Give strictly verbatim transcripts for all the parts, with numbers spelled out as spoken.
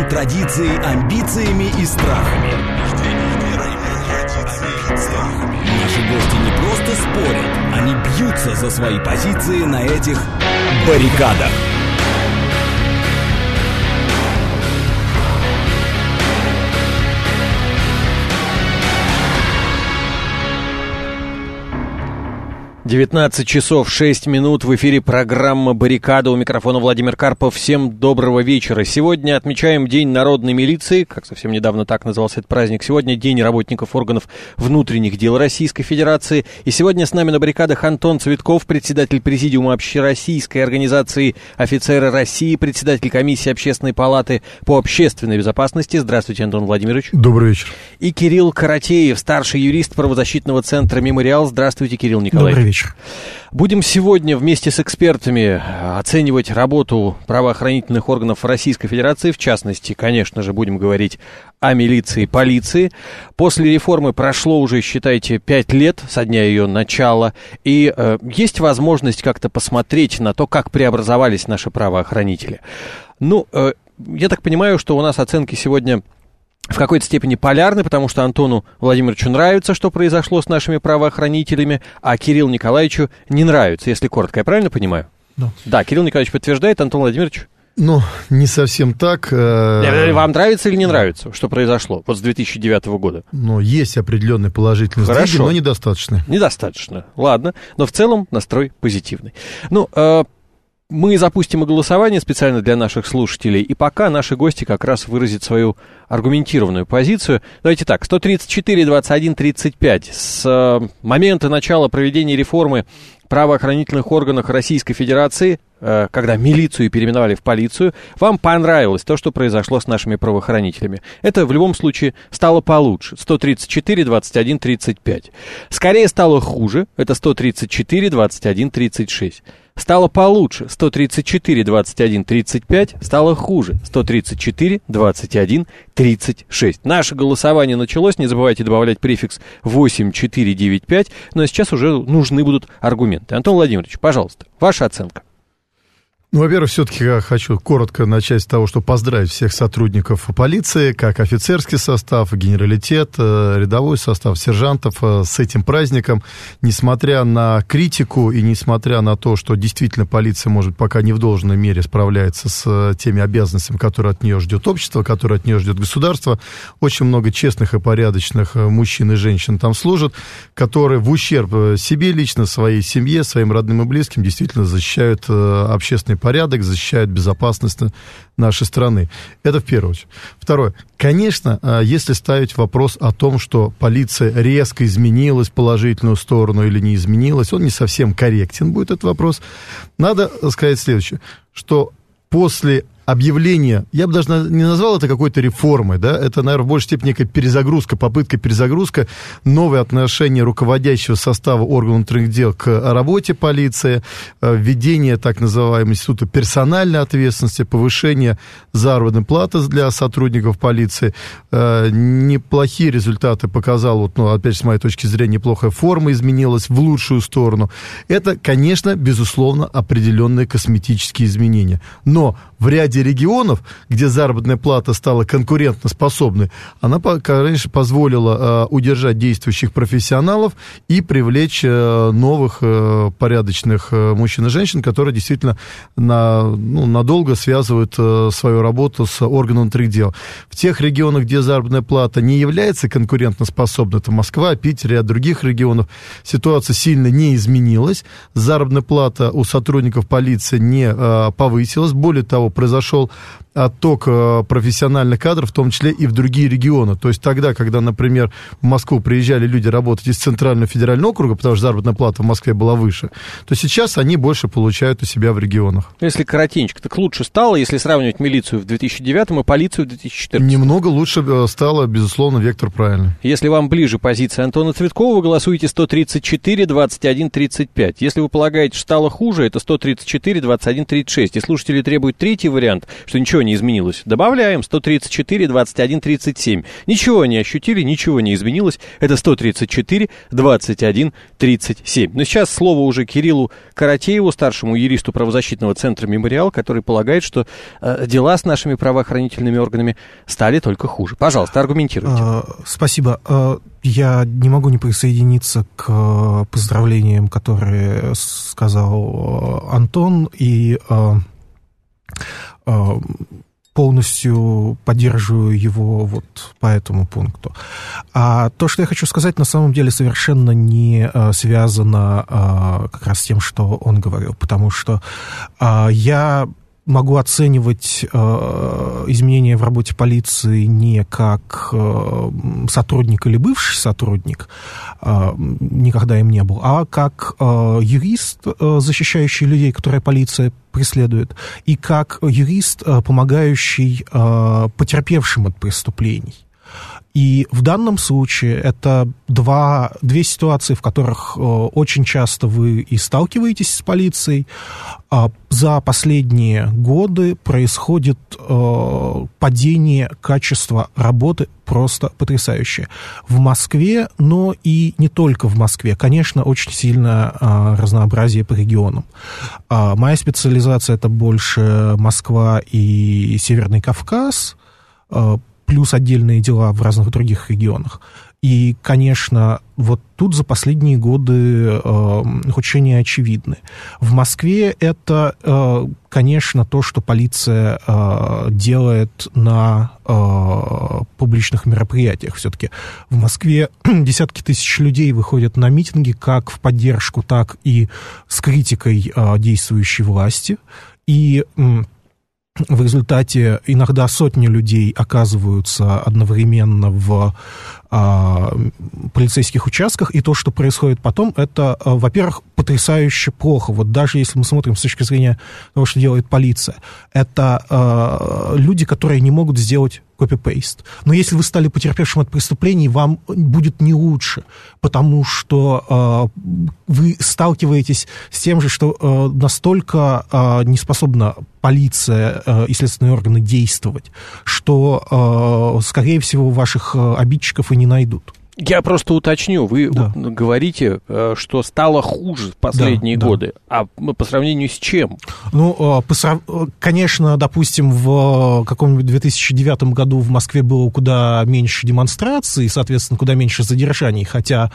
верой, традицией, амбициями и страхами. Наши гости не просто спорят, они бьются за свои позиции на этих баррикадах. девятнадцать часов шесть минут, в эфире программа «Баррикада», у микрофона Владимир Карпов. Всем доброго вечера. Сегодня отмечаем День народной милиции, как совсем недавно так назывался этот праздник. Сегодня День работников органов внутренних дел Российской Федерации. И сегодня с нами на баррикадах Антон Цветков, председатель Президиума Общероссийской организации «Офицеры России», председатель комиссии Общественной палаты по общественной безопасности. Здравствуйте, Антон Владимирович. Добрый вечер. И Кирилл Каратеев, старший юрист правозащитного центра «Мемориал». Здравствуйте, Кирилл Николаевич. Добрый вечер. Будем сегодня вместе с экспертами оценивать работу правоохранительных органов Российской Федерации. В частности, конечно же, будем говорить о милиции и полиции. После реформы прошло уже, считайте, пять лет со дня ее начала. И э, есть возможность как-то посмотреть на то, как преобразовались наши правоохранители. Ну, э, я так понимаю, что у нас оценки сегодня в какой-то степени полярны, потому что Антону Владимировичу нравится, что произошло с нашими правоохранителями, а Кириллу Николаевичу не нравится, если коротко. Я правильно понимаю? Да. Да, Кирилл Николаевич подтверждает, Антон Владимирович? Ну, не совсем так. Вам нравится или не нравится, что произошло вот с две тысячи девятого года? Ну, есть определенные положительные сдвиги, но недостаточно. Недостаточно, ладно. Но в целом настрой позитивный. Ну, э, мы запустим и голосование специально для наших слушателей, и пока наши гости как раз выразят свою аргументированную позицию. Давайте так, сто тридцать четыре двадцать один тридцать пять. С э, момента начала проведения реформы в правоохранительных органах Российской Федерации, э, когда милицию переименовали в полицию, вам понравилось то, что произошло с нашими правоохранителями. Это в любом случае стало получше. сто тридцать четыре двадцать один тридцать пять. Скорее стало хуже. Это сто тридцать четыре двадцать один тридцать шесть. Стало получше. сто тридцать четыре двадцать один тридцать пять. Стало хуже. сто тридцать четыре двадцать один тридцать шесть. Наше голосование началось. Не забывайте добавлять префикс восемь четыре девять пять. Но сейчас уже нужны будут аргументы. Антон Владимирович, пожалуйста, ваша оценка. Ну, во-первых, все-таки я хочу коротко начать с того, что поздравить всех сотрудников полиции, как офицерский состав, генералитет, рядовой состав, сержантов с этим праздником. Несмотря на критику и несмотря на то, что действительно полиция, может, пока не в должной мере справляется с теми обязанностями, которые от нее ждет общество, которые от нее ждет государство, очень много честных и порядочных мужчин и женщин там служат, которые в ущерб себе лично, своей семье, своим родным и близким действительно защищают общественный порядок, защищают безопасность нашей страны. Это в первую очередь. Второе. Конечно, если ставить вопрос о том, что полиция резко изменилась в положительную сторону или не изменилась, он не совсем корректен будет, этот вопрос. Надо сказать следующее, что после объявление, я бы даже не назвал это какой-то реформой, да, это, наверное, в большей степени некая перезагрузка, попытка перезагрузка, новое отношение руководящего состава органов внутренних дел к работе полиции, введение так называемого института персональной ответственности, повышение заработной платы для сотрудников полиции. Неплохие результаты показал, вот, ну, опять же, с моей точки зрения, неплохая форма изменилась в лучшую сторону. Это, конечно, безусловно, определенные косметические изменения. Но в ряде регионов, где заработная плата стала конкурентоспособной, она, конечно, позволила э, удержать действующих профессионалов и привлечь э, новых э, порядочных э, мужчин и женщин, которые действительно на, ну, надолго связывают э, свою работу с органом внутренних дел. В тех регионах, где заработная плата не является конкурентоспособной, это Москва, Питер и ряд других регионов, ситуация сильно не изменилась, заработная плата у сотрудников полиции не э, повысилась, более того, произошел отток профессиональных кадров, в том числе и в другие регионы. То есть тогда, когда, например, в Москву приезжали люди работать из Центрального федерального округа, потому что заработная плата в Москве была выше, то сейчас они больше получают у себя в регионах. Если коротенько, так лучше стало, если сравнивать милицию в две тысячи девятом и полицию в две тысячи четырнадцатом? Немного лучше стало, безусловно, вектор правильный. Если вам ближе позиция Антона Цветкова, вы голосуете сто тридцать четыре двадцать один тридцать пять. Если вы полагаете, что стало хуже, это сто тридцать четыре двадцать один тридцать шесть. И слушатели требуют третий вариант. вариант, что ничего не изменилось. Добавляем сто тридцать четыре двадцать один тридцать семь. Ничего не ощутили, ничего не изменилось. Это сто тридцать четыре двадцать один тридцать семь. Но сейчас слово уже Кириллу Каратееву, старшему юристу правозащитного центра «Мемориал», который полагает, что э, дела с нашими правоохранительными органами стали только хуже. Пожалуйста, аргументируйте. А, спасибо. А, я не могу не присоединиться к поздравлениям, которые сказал Антон, и а, а, полностью поддерживаю его вот по этому пункту. А то, что я хочу сказать, на самом деле совершенно не а, связано а, как раз с тем, что он говорил, потому что а, я могу оценивать э, изменения в работе полиции не как э, сотрудник или бывший сотрудник, э, никогда им не был, а как э, юрист, э, защищающий людей, которые полиция преследует, и как юрист, э, помогающий э, потерпевшим от преступлений. И в данном случае это два, две ситуации, в которых э, очень часто вы и сталкиваетесь с полицией. А за последние годы происходит э, падение качества работы просто потрясающее. В Москве, но и не только в Москве. Конечно, очень сильное э, разнообразие по регионам. А моя специализация – это больше Москва и Северный Кавказ, э, плюс отдельные дела в разных других регионах. И, конечно, вот тут за последние годы э, ухудшения очевидны. В Москве это, э, конечно, то, что полиция э, делает на э, публичных мероприятиях. Все-таки в Москве десятки тысяч людей выходят на митинги как в поддержку, так и с критикой э, действующей власти. И э, в результате иногда сотни людей оказываются одновременно в а, полицейских участках, и то, что происходит потом, это, а, во-первых, потрясающе плохо. Вот даже если мы смотрим с точки зрения того, что делает полиция, это а, люди, которые не могут сделать копи-пейст. Но если вы стали потерпевшим от преступлений, вам будет не лучше, потому что э, вы сталкиваетесь с тем же, что э, настолько э, не способна полиция э, и следственные органы действовать, что, э, скорее всего, ваших э, обидчиков и не найдут. Я просто уточню, вы да. говорите, что стало хуже в последние да, годы, да. а по сравнению с чем? Ну, конечно, допустим, в каком-нибудь две тысячи девятом году в Москве было куда меньше демонстраций, соответственно, куда меньше задержаний, хотя...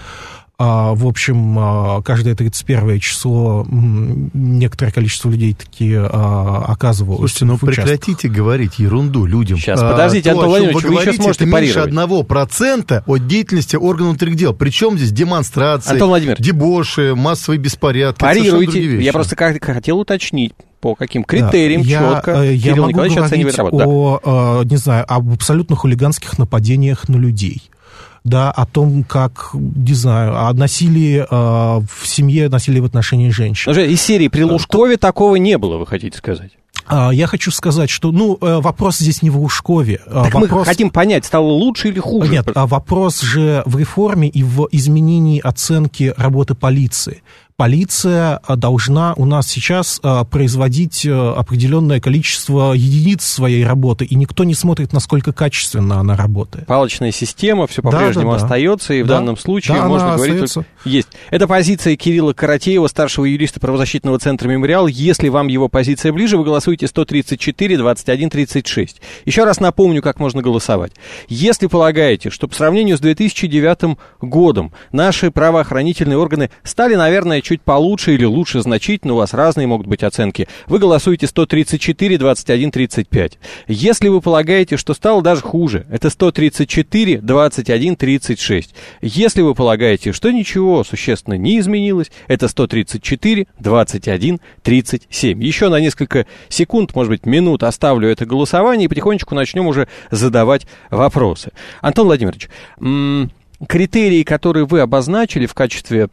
В общем, каждое тридцать первое число некоторое количество людей таки оказывалось. Слушайте, ну прекратите говорить ерунду людям. Сейчас, подождите, а, Антон Владимирович, вы, вы говорите, сейчас можете это парировать. Меньше одного процента от деятельности органов внутренних дел. Причем здесь демонстрации, дебоши, массовые беспорядки. Парируйте. Я просто как, хотел уточнить. По каким критериям да, четко я, Кирилл я Николаевич оценивает работу? Я могу говорить о, не знаю, об абсолютно хулиганских нападениях на людей. Да, о том, как, не знаю, о насилии э, в семье, насилии в отношении женщин. Уже из серии при Лужкове То... такого не было, вы хотите сказать? Я хочу сказать, что, ну, вопрос здесь не в Лужкове. Так вопрос... мы хотим понять, стало лучше или хуже? Нет, вопрос же в реформе и в изменении оценки работы полиции. Полиция должна у нас сейчас производить определенное количество единиц своей работы, и никто не смотрит, насколько качественно она работает. Палочная система все по-прежнему да, да, остается, и да. в данном случае да, можно говорить, только... есть. Это позиция Кирилла Каратеева, старшего юриста правозащитного центра «Мемориал». Если вам его позиция ближе, вы голосуете сто тридцать четыре двадцать один тридцать шесть. Еще раз напомню, как можно голосовать. Если полагаете, что по сравнению с две тысячи девятым годом наши правоохранительные органы стали, наверное, чуть получше или лучше значительно, у вас разные могут быть оценки, вы голосуете сто тридцать четыре двадцать один тридцать пять. Если вы полагаете, что стало даже хуже, это сто тридцать четыре двадцать один тридцать шесть. Если вы полагаете, что ничего существенно не изменилось, это сто тридцать четыре двадцать один тридцать семь. Еще на несколько секунд, может быть, минут оставлю это голосование и потихонечку начнем уже задавать вопросы. Антон Владимирович, м- критерии, которые вы обозначили в качестве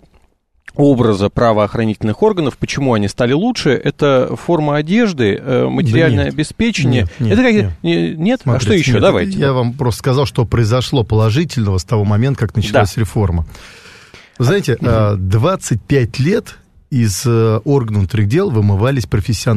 образа правоохранительных органов, почему они стали лучше, это форма одежды, материальное да нет, обеспечение. Нет, это нет, как... нет? нет? Смотрите, а что еще? Нет, Давайте. Я вам просто сказал, что произошло положительного с того момента, как началась да. реформа. Вы знаете, двадцать пять лет из органов внутренних дел вымывались профессионалы.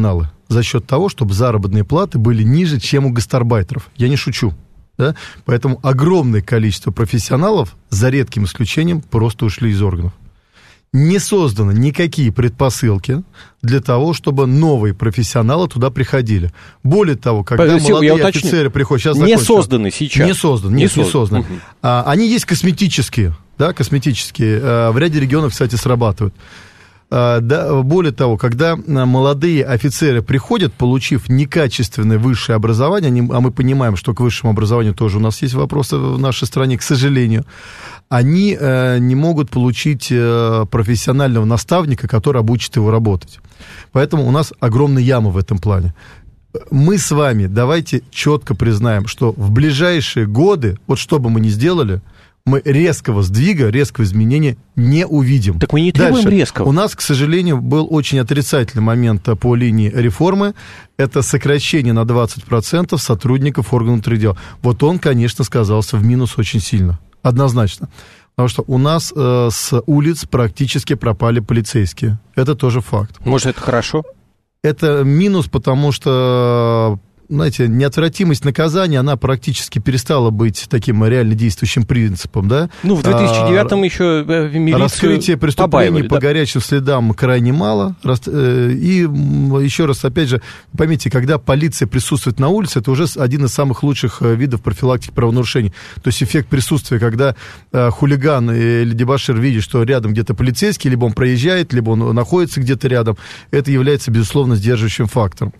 за счет того, чтобы заработные платы были ниже, чем у гастарбайтеров. Я не шучу. Да? Поэтому огромное количество профессионалов, за редким исключением, просто ушли из органов. Не созданы никакие предпосылки для того, чтобы новые профессионалы туда приходили. Более того, когда Подожди, молодые офицеры приходят... Сейчас не созданы сейчас. Не созданы, не нет, создан. не созданы. Угу. А, они есть косметические, да, косметические. А, в ряде регионов, кстати, срабатывают. А, да, более того, когда молодые офицеры приходят, получив некачественное высшее образование, они, а мы понимаем, что к высшему образованию тоже у нас есть вопросы в нашей стране, к сожалению, они э, не могут получить э, профессионального наставника, который обучит его работать. Поэтому у нас огромная яма в этом плане. Мы с вами давайте четко признаем, что в ближайшие годы, вот что бы мы ни сделали, мы резкого сдвига, резкого изменения не увидим. Так мы не требуем Дальше. резкого. У нас, к сожалению, был очень отрицательный момент по линии реформы. Это сокращение на двадцать процентов сотрудников органов внутренних дел. Вот он, конечно, сказался в минус очень сильно. Однозначно. Потому что у нас э, с улиц практически пропали полицейские. Это тоже факт. Может, это хорошо? Это минус, потому что, знаете, неотвратимость наказания, она практически перестала быть таким реально действующим принципом, да? Ну, в две тысячи девятом а, еще милицию раскрытие преступлений по да? горячим следам крайне мало. И еще раз, опять же, поймите, когда полиция присутствует на улице, это уже один из самых лучших видов профилактики правонарушений. То есть эффект присутствия, когда хулиган или дебошир видит, что рядом где-то полицейский, либо он проезжает, либо он находится где-то рядом, это является, безусловно, сдерживающим фактором.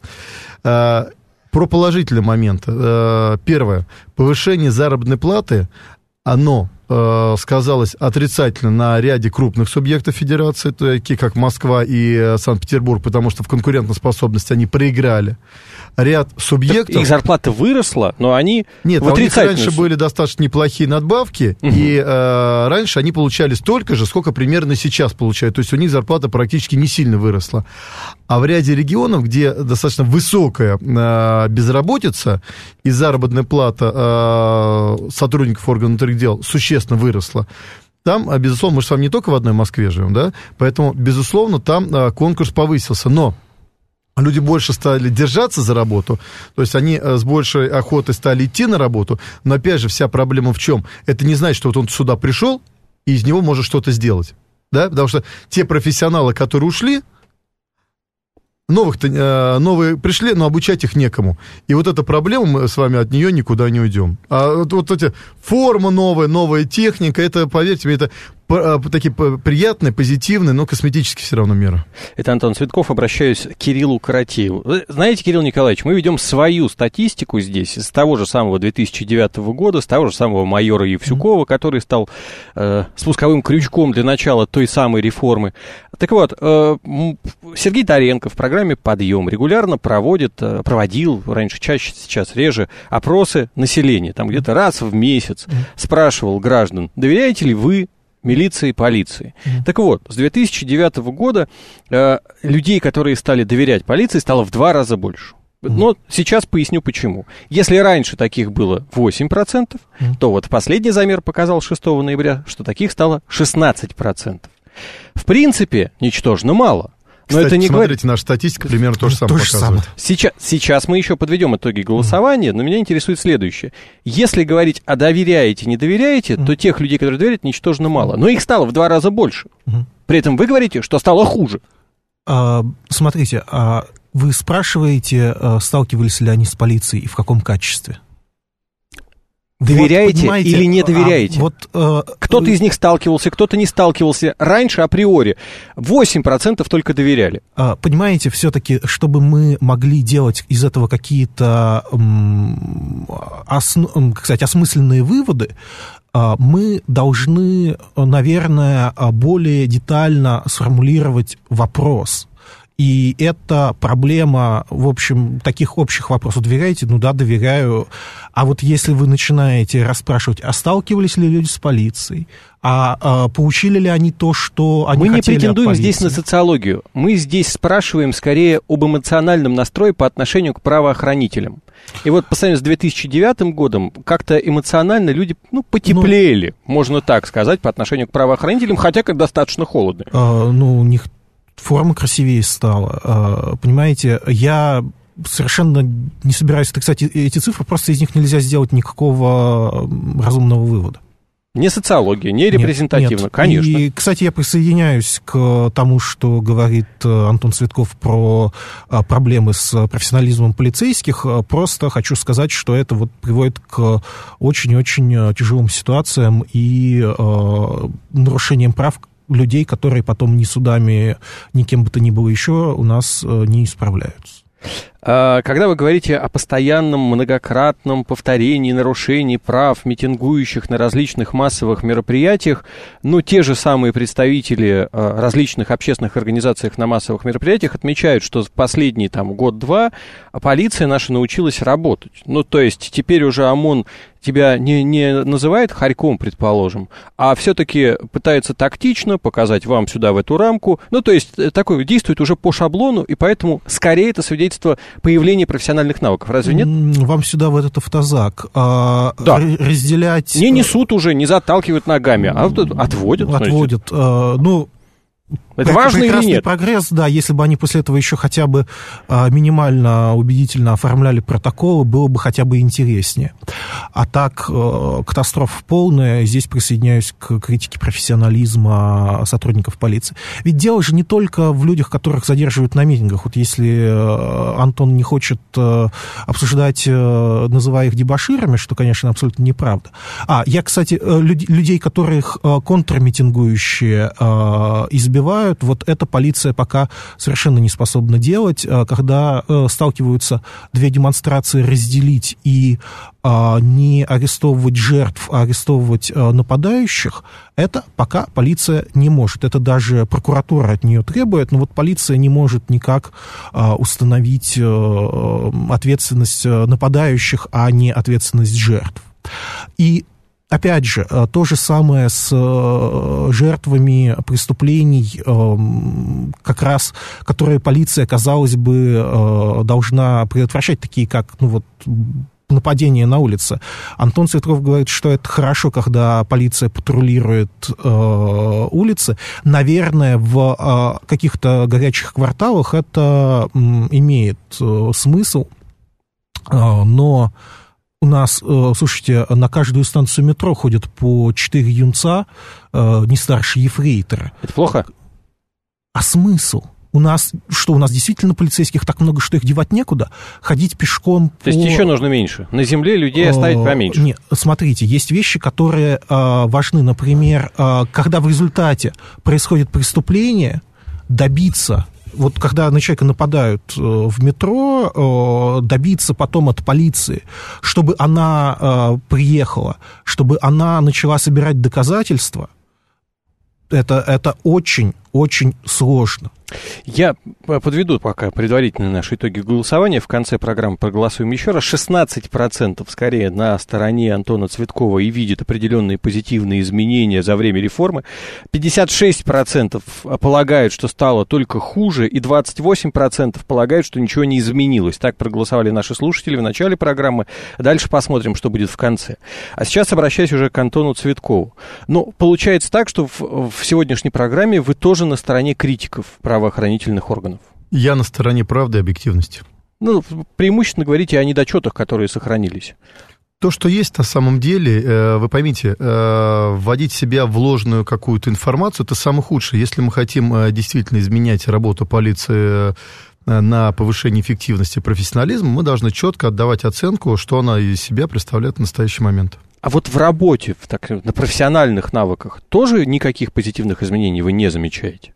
Про положительные моменты. Первое. Повышение заработной платы, оно э, сказалось отрицательно на ряде крупных субъектов федерации, такие как Москва и Санкт-Петербург, потому что в конкурентоспособности они проиграли. Ряд субъектов... Так их зарплата выросла, но они Нет, в а у них отрицательную... раньше были достаточно неплохие надбавки, угу. и э, раньше они получали столько же, сколько примерно сейчас получают. То есть у них зарплата практически не сильно выросла. А в ряде регионов, где достаточно высокая э, безработица и заработная плата э, сотрудников органов внутренних дел существенно выросла, там, безусловно, мы же с вами не только в одной Москве живем, да, поэтому, безусловно, там э, конкурс повысился, но люди больше стали держаться за работу, то есть они с большей охотой стали идти на работу, но, опять же, вся проблема в чем? Это не значит, что вот он сюда пришел, и из него может что-то сделать, да, потому что те профессионалы, которые ушли, новых-то, новые пришли, но обучать их некому. И вот эта проблема, мы с вами от нее никуда не уйдем. А вот, вот эти форма новая, новая техника, это, поверьте мне, это такие приятные, позитивные, но косметические все равно меры. Это Антон Цветков, обращаюсь к Кириллу Каратееву. Вы знаете, Кирилл Николаевич, мы ведем свою статистику здесь с того же самого две тысячи девятого года, с того же самого майора Евсюкова, который стал э, спусковым крючком для начала той самой реформы. Так вот, э, Сергей Таренко в программе «Подъем» регулярно проводит, э, проводил, раньше чаще, сейчас реже, опросы населения. Там где-то раз в месяц спрашивал граждан, доверяете ли вы милиции, полиции. Mm-hmm. Так вот, с две тысячи девятого года э, людей, которые стали доверять полиции, стало в два раза больше. Mm-hmm. Но сейчас поясню почему. Если раньше таких было восемь процентов, mm-hmm. то вот последний замер показал шестого ноября, что таких стало шестнадцать процентов. В принципе, ничтожно мало. Но Кстати, это не смотрите, говорит... наша статистика примерно то же самое то же показывает. самое. Сейчас, сейчас мы еще подведем итоги голосования, но меня интересует следующее. Если говорить о доверяете, не доверяете, mm. то тех людей, которые доверяют, ничтожно мало. Но их стало в два раза больше. Mm. При этом вы говорите, что стало хуже. А, смотрите, а вы спрашиваете, сталкивались ли они с полицией и в каком качестве? Доверяете вот, или не доверяете? А, вот, э, кто-то из них сталкивался, кто-то не сталкивался. Раньше априори восемь процентов только доверяли. А, понимаете, все-таки, чтобы мы могли делать из этого какие-то, м, осно, кстати, осмысленные выводы, а, мы должны, наверное, более детально сформулировать вопрос. И это проблема, в общем, таких общих вопросов. Доверяете? Ну да, доверяю. А вот если вы начинаете расспрашивать, а сталкивались ли люди с полицией, а, а поучили ли они то, что они мы хотели от полиции? Мы не претендуем здесь на социологию. Мы здесь спрашиваем скорее об эмоциональном настрое по отношению к правоохранителям. И вот по сравнению с две тысячи девятым годом как-то эмоционально люди, ну, потеплели, ну, можно так сказать, по отношению к правоохранителям, хотя как достаточно холодно. А, ну, у них форма красивее стала. Понимаете, я совершенно не собираюсь отрицать эти цифры, просто из них нельзя сделать никакого разумного вывода. Не социология, не репрезентативно, нет, нет. конечно. И, кстати, я присоединяюсь к тому, что говорит Антон Цветков про проблемы с профессионализмом полицейских. Просто хочу сказать, что это вот приводит к очень-очень тяжелым ситуациям и э, нарушениям прав людей, которые потом ни судами, ни кем бы то ни было еще у нас не исправляются. Когда вы говорите о постоянном многократном повторении нарушений прав митингующих на различных массовых мероприятиях, ну, те же самые представители различных общественных организаций на массовых мероприятиях отмечают, что в последний там год-два полиция наша научилась работать. Ну, то есть теперь уже ОМОН тебя не, не называет хорьком, предположим, а все-таки пытается тактично показать вам сюда в эту рамку. Ну, то есть такое действует уже по шаблону, и поэтому скорее это свидетельство появления профессиональных навыков. Разве нет? Вам сюда в этот автозак. А, да. Разделять... Не несут уже, не заталкивают ногами, а отводят. Отводят. А, ну... Это важно или нет? Прогресс, да, если бы они после этого еще хотя бы а, минимально убедительно оформляли протоколы, было бы хотя бы интереснее. А так, а, катастрофа полная, здесь присоединяюсь к критике профессионализма сотрудников полиции. Ведь дело же не только в людях, которых задерживают на митингах. Вот если а, Антон не хочет а, обсуждать, а, называя их дебоширами, что, конечно, абсолютно неправда. А, я, кстати, люд, людей, которых а, контрмитингующие а, избивают, вот эта полиция пока совершенно не способна делать. Когда сталкиваются две демонстрации, разделить и не арестовывать жертв, а арестовывать нападающих, это пока полиция не может. Это даже прокуратура от нее требует, но вот полиция не может никак установить ответственность нападающих, а не ответственность жертв. И опять же, то же самое с жертвами преступлений, как раз, которые полиция, казалось бы, должна предотвращать, такие как, ну вот, нападение на улице. Антон Цветков говорит, что это хорошо, когда полиция патрулирует э, улицы. Наверное, в э, каких-то горячих кварталах это э, имеет э, смысл, э, но у нас, э, слушайте, на каждую станцию метро ходят по четыре юнца, э, не старше ефрейтора. Это плохо? А смысл? У нас, что, у нас действительно полицейских так много, что их девать некуда? Ходить пешком... То есть по... еще нужно меньше? На земле людей оставить поменьше? Нет, смотрите, есть вещи, которые э, важны. Например, э, когда в результате происходит преступление, добиться... Вот когда на человека нападают э, в метро, э, добиться потом от полиции, чтобы она э, приехала, чтобы она начала собирать доказательства, это, это очень-очень сложно. Я подведу пока предварительно наши итоги голосования. В конце программы проголосуем еще раз. шестнадцать процентов скорее на стороне Антона Цветкова и видит определенные позитивные изменения за время реформы. пятьдесят шесть процентов полагают, что стало только хуже, и двадцать восемь процентов полагают, что ничего не изменилось. Так проголосовали наши слушатели в начале программы. Дальше посмотрим, что будет в конце. А сейчас обращаюсь уже к Антону Цветкову. Ну, получается так, что в, в сегодняшней программе вы тоже на стороне критиков правоохранительных органов. Я на стороне правды и объективности. Ну, преимущественно говорите о недочетах, которые сохранились. То, что есть на самом деле, вы поймите, вводить себя в ложную какую-то информацию, это самое худшее. Если мы хотим действительно изменять работу полиции на повышение эффективности и профессионализма, мы должны четко отдавать оценку, что она из себя представляет в настоящий момент. А вот в работе, в, так, на профессиональных навыках, тоже никаких позитивных изменений вы не замечаете?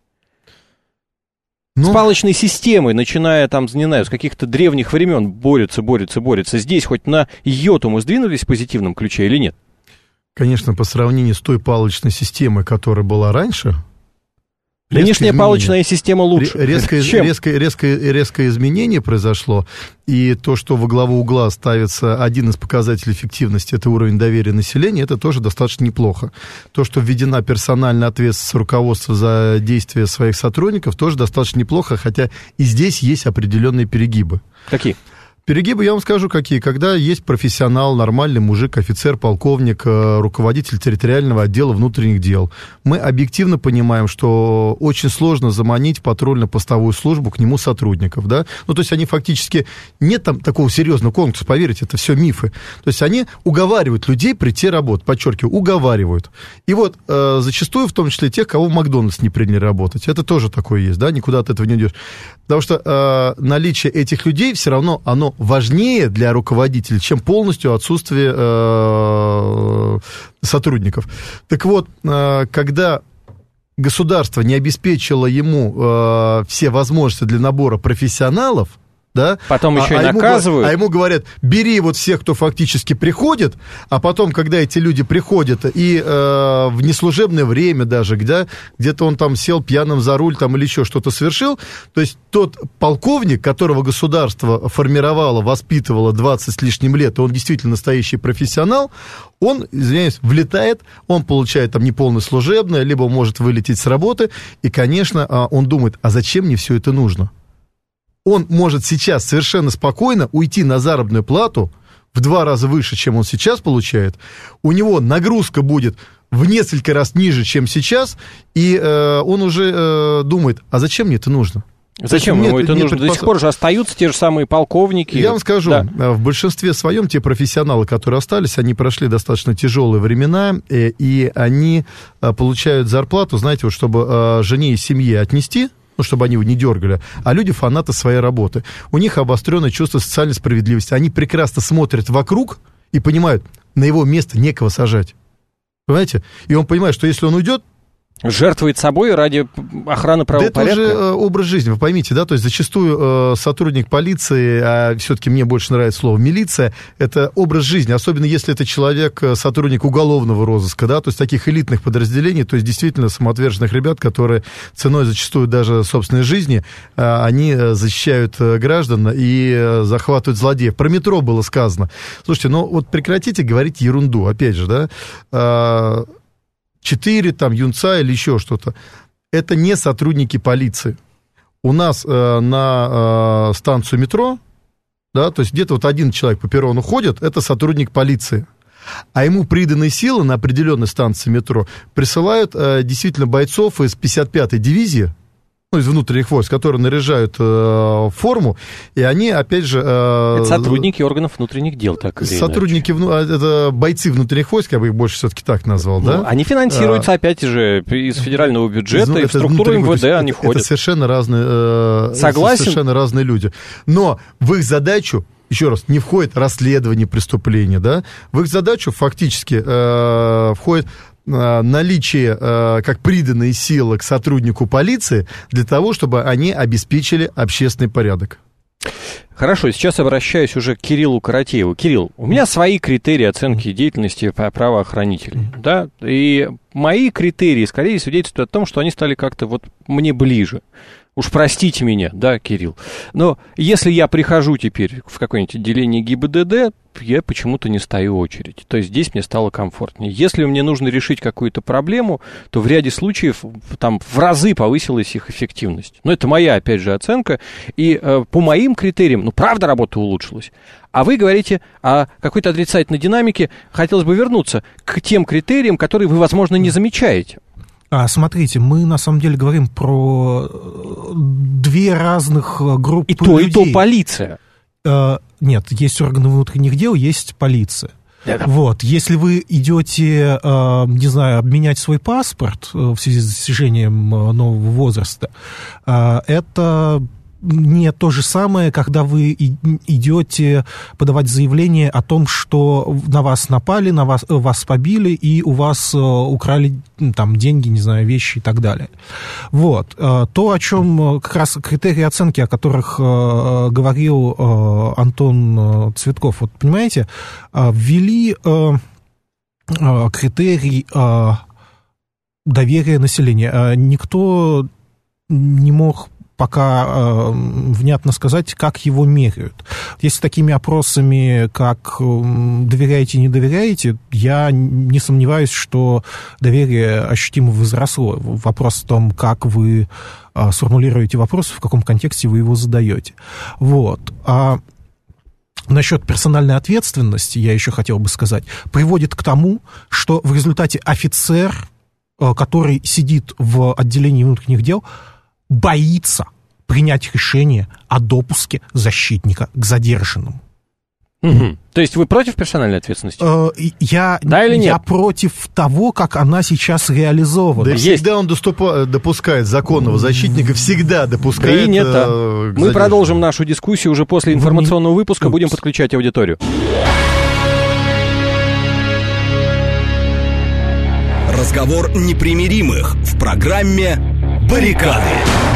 Ну, с палочной системой, начиная там, не знаю, с каких-то древних времен, борются, борются, борются. Здесь хоть на йоту мы сдвинулись в позитивном ключе или нет? Конечно, по сравнению с той палочной системой, которая была раньше... Нынешняя палочная система лучше. Резкое, резкое, резкое, резкое изменение произошло, и то, что во главу угла ставится один из показателей эффективности, это уровень доверия населения, это тоже достаточно неплохо. То, что введена персональная ответственность руководства за действия своих сотрудников, тоже достаточно неплохо, хотя и здесь есть определенные перегибы. Какие? Перегибы, я вам скажу, какие. Когда есть профессионал, нормальный мужик, офицер, полковник, руководитель территориального отдела внутренних дел, мы объективно понимаем, что очень сложно заманить в патрульно-постовую службу к нему сотрудников, да? Ну, то есть они фактически... Нет там такого серьезного конкурса, поверьте, это все мифы. То есть они уговаривают людей прийти работать, подчеркиваю, уговаривают. И вот э, зачастую, в том числе тех, кого в Макдональдс не приняли работать. Это тоже такое есть, да? Никуда от этого не уйдешь. Потому что э, наличие этих людей все равно, оно важнее для руководителя, чем полностью отсутствие э, сотрудников. Так вот, э, когда государство не обеспечило ему э, все возможности для набора профессионалов, да? Потом еще а, и а наказывают. Ему, а ему говорят, бери вот всех, кто фактически приходит, а потом, когда эти люди приходят, и э, в неслужебное время даже, где, где-то он там сел пьяным за руль там, или еще что-то совершил, то есть тот полковник, которого государство формировало, воспитывало двадцать с лишним лет, и он действительно настоящий профессионал, он, извиняюсь, влетает, он получает там неполное служебное, либо может вылететь с работы, и, конечно, он думает, а зачем мне все это нужно? Он может сейчас совершенно спокойно уйти на заработную плату в два раза выше, чем он сейчас получает. У него нагрузка будет в несколько раз ниже, чем сейчас, и э, он уже э, думает, а зачем мне это нужно? Зачем ему это нужно? До сих пор же остаются те же самые полковники. Я вам скажу, да. В большинстве своем те профессионалы, которые остались, они прошли достаточно тяжелые времена, и они получают зарплату, знаете, вот чтобы жене и семье отнести, ну, чтобы они его не дергали, а люди фанаты своей работы. У них обостренное чувство социальной справедливости. Они прекрасно смотрят вокруг и понимают, на его место некого сажать. Понимаете? И он понимает, что если он уйдет, жертвует собой ради охраны правопорядка. Да это уже образ жизни, вы поймите, да, то есть зачастую э, сотрудник полиции, а все-таки мне больше нравится слово милиция, это образ жизни, особенно если это человек, сотрудник уголовного розыска, да, то есть таких элитных подразделений, то есть действительно самоотверженных ребят, которые ценой зачастую даже собственной жизни, э, они защищают граждан и захватывают злодеев. Про метро было сказано. Слушайте, ну вот прекратите говорить ерунду, опять же, да, э, четыре, там, юнца или еще что-то. Это не сотрудники полиции. У нас э, на э, станцию метро, да, то есть где-то вот один человек по перрону ходит, это сотрудник полиции. А ему приданные силы на определенной станции метро присылают э, действительно бойцов из пятьдесят пятой дивизии, ну, из внутренних войск, которые наряжают э, форму, и они, опять же... Э, это сотрудники органов внутренних дел, так или сотрудники, вну, это бойцы внутренних войск, я бы их больше все-таки так назвал, ну, да? Они финансируются, а, опять же, из федерального бюджета, из, и в структуру эм вэ дэ они это, входят. Это совершенно разные, э, Согласен? совершенно разные люди. Но в их задачу, еще раз, не входит расследование преступления, да? В их задачу фактически э, входит... наличие э, как приданной силы к сотруднику полиции для того, чтобы они обеспечили общественный порядок. Хорошо, сейчас обращаюсь уже к Кириллу Каратееву. Кирилл, у меня свои критерии оценки деятельности правоохранителей, да, и мои критерии, скорее, свидетельствуют о том, что они стали как-то вот мне ближе. Уж простите меня, да, Кирилл, но если я прихожу теперь в какое-нибудь отделение ГИБДД, я почему-то не стою в очередь. То есть здесь мне стало комфортнее. Если мне нужно решить какую-то проблему, то в ряде случаев там в разы повысилась их эффективность. Но это моя, опять же, оценка. И э, по моим критериям, ну, правда, работа улучшилась. А вы говорите о какой-то отрицательной динамике. Хотелось бы вернуться к тем критериям, которые вы, возможно, не замечаете. А, смотрите, мы на самом деле говорим про две разных группы и то, людей. И то полиция. А, нет, есть органы внутренних дел, есть полиция. Да-да. Вот, если вы идете, не знаю, обменять свой паспорт в связи с достижением нового возраста, это не то же самое, когда вы идете подавать заявление о том, что на вас напали, на вас, вас побили, и у вас украли там деньги, не знаю, вещи и так далее. Вот. То, о чем как раз критерии оценки, о которых говорил Антон Цветков, вот понимаете, ввели критерий доверия населения. Никто не мог пока э, внятно сказать, как его меряют. Если такими опросами, как э, доверяете, не доверяете, я не сомневаюсь, что доверие ощутимо возросло. Вопрос в том, как вы э, сформулируете вопрос, в каком контексте вы его задаете. Вот. А насчет персональной ответственности, я еще хотел бы сказать, приводит к тому, что в результате офицер, который сидит в отделении внутренних дел, боится принять решение о допуске защитника к задержанному. Угу. То есть вы против персональной ответственности? Я, да или нет? Я против того, как она сейчас реализована. Да и всегда он доступа, допускает законного защитника, всегда допускает... Принято. Э, Мы продолжим нашу дискуссию уже после информационного выпуска, будем подключать аудиторию. Разговор непримиримых в программе «Баррикады».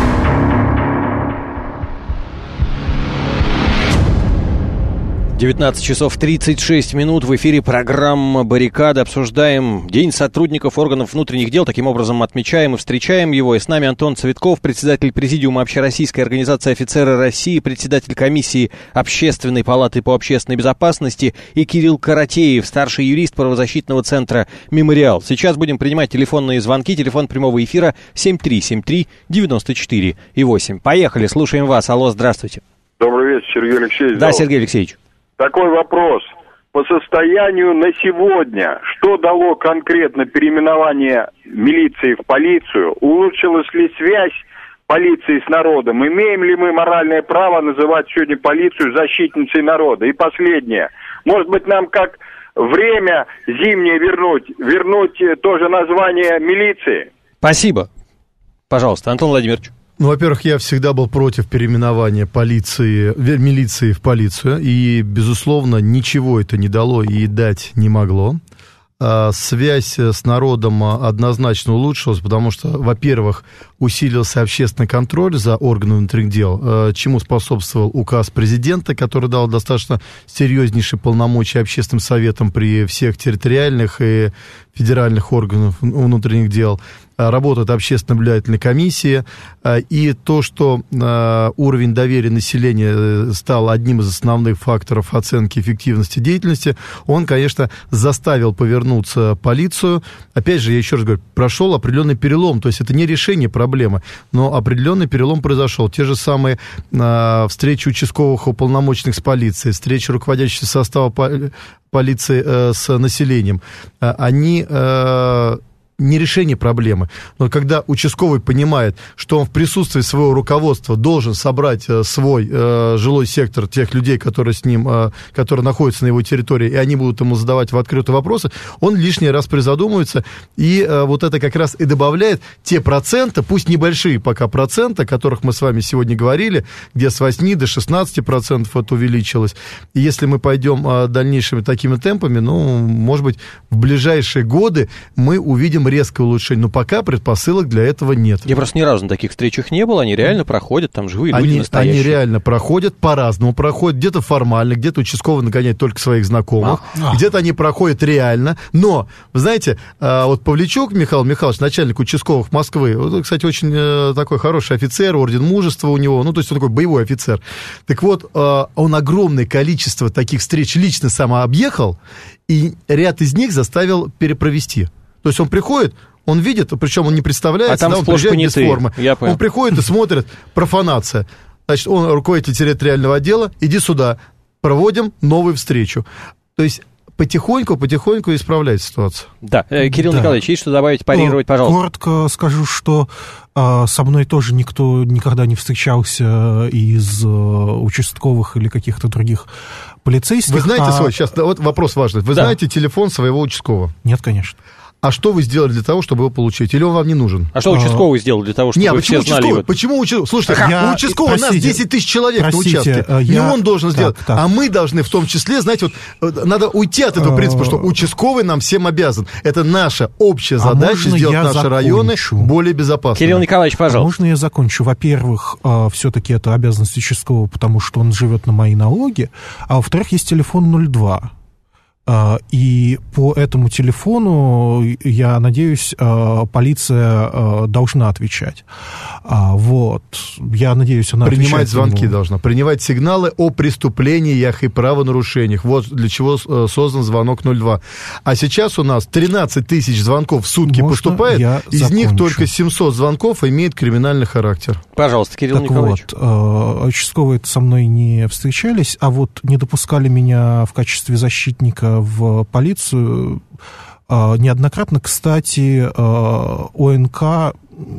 девятнадцать часов тридцать шесть минут, в эфире программа «Баррикады». Обсуждаем День сотрудников органов внутренних дел. Таким образом, отмечаем и встречаем его. И с нами Антон Цветков, председатель Президиума Общероссийской организации «Офицеры России», председатель комиссии Общественной палаты по общественной безопасности, и Кирилл Каратеев, старший юрист правозащитного центра «Мемориал». Сейчас будем принимать телефонные звонки. Телефон прямого эфира семь три семь три девяносто четыре восемь. Поехали, слушаем вас. Алло, здравствуйте. Добрый вечер, Сергей Алексеевич. Да, Сергей Алексеевич. Такой вопрос. По состоянию на сегодня, что дало конкретно переименование милиции в полицию? Улучшилась ли связь полиции с народом? Имеем ли мы моральное право называть сегодня полицию защитницей народа? И последнее. Может быть, нам как время зимнее вернуть, вернуть тоже название милиции? Спасибо. Пожалуйста, Антон Владимирович. Ну, во-первых, я всегда был против переименования полиции, милиции в полицию, и, безусловно, ничего это не дало и дать не могло. А связь с народом однозначно улучшилась, потому что, во-первых, усилился общественный контроль за органами внутренних дел, чему способствовал указ президента, который дал достаточно серьезнейшие полномочия общественным советам при всех территориальных и федеральных органах внутренних дел. Работает общественная наблюдательная комиссия, и то, что уровень доверия населения стал одним из основных факторов оценки эффективности деятельности, он, конечно, заставил повернуться полицию. Опять же, я еще раз говорю, прошел определенный перелом, то есть это не решение проблемы, но определенный перелом произошел. Те же самые встречи участковых уполномоченных с полицией, встречи руководящего состава полиции с населением, они... не решение проблемы, но когда участковый понимает, что он в присутствии своего руководства должен собрать э, свой э, жилой сектор тех людей, которые с ним, э, которые находятся на его территории, и они будут ему задавать в открытую вопросы, он лишний раз призадумывается, и э, вот это как раз и добавляет те проценты, пусть небольшие пока проценты, о которых мы с вами сегодня говорили, где с восьми до шестнадцати процентов это увеличилось. И если мы пойдем э, дальнейшими такими темпами, ну, может быть, в ближайшие годы мы увидим резкое улучшение, но пока предпосылок для этого нет. Я просто ни разу на таких встречах не был, они реально проходят, там живые они, люди настоящие. Они реально проходят, по-разному проходят, где-то формально, где-то участковый нагоняет только своих знакомых, а, где-то они проходят реально, но, вы знаете, вот Павличук Михаил Михайлович, начальник участковых Москвы, вот, кстати, очень такой хороший офицер, орден мужества у него, ну, то есть он такой боевой офицер. Так вот, он огромное количество таких встреч лично сам объехал, и ряд из них заставил перепровести. То есть он приходит, он видит, причем он не представляется, а там да, он приезжает без формы. Он приходит и смотрит, профанация. Значит, он руководитель территориального отдела, иди сюда, проводим новую встречу. То есть потихоньку, потихоньку исправляет ситуацию. Да, Кирилл да. Николаевич, есть что добавить, парировать, пожалуйста? Коротко скажу, что а, со мной тоже никто никогда не встречался из а, участковых или каких-то других полицейских. Вы знаете а... свой, сейчас вот вопрос важный, вы да. знаете телефон своего участкового? Нет, конечно. А что вы сделали для того, чтобы его получить? Или он вам не нужен? А что участковый а... сделал для того, чтобы не, вы все знали его? Почему участковый? Слушайте, я... у участкового нас десять тысяч человек простите, на участке. Я... Не он должен так, сделать. Так. А мы должны в том числе, знаете, вот надо уйти от этого принципа, что участковый нам всем обязан. Это наша общая задача, а сделать наши закончу? районы более безопасными. Кирилл Николаевич, пожалуйста. А можно я закончу? Во-первых, все-таки это обязанность участкового, потому что он живет на мои налоги. А во-вторых, есть телефон ноль два. И по этому телефону, я надеюсь, полиция должна отвечать. Вот. Я надеюсь, она принимать звонки ему. должна, принимать сигналы о преступлениях и правонарушениях. Вот для чего создан звонок ноль два. А сейчас у нас тринадцать тысяч звонков в сутки Можно поступает, из закончу? них только семьсот звонков имеет криминальный характер. Пожалуйста, Кирилл так Николаевич. Вот, участковые со мной не встречались, а вот не допускали меня в качестве защитника в полицию. Неоднократно, кстати, ОНК,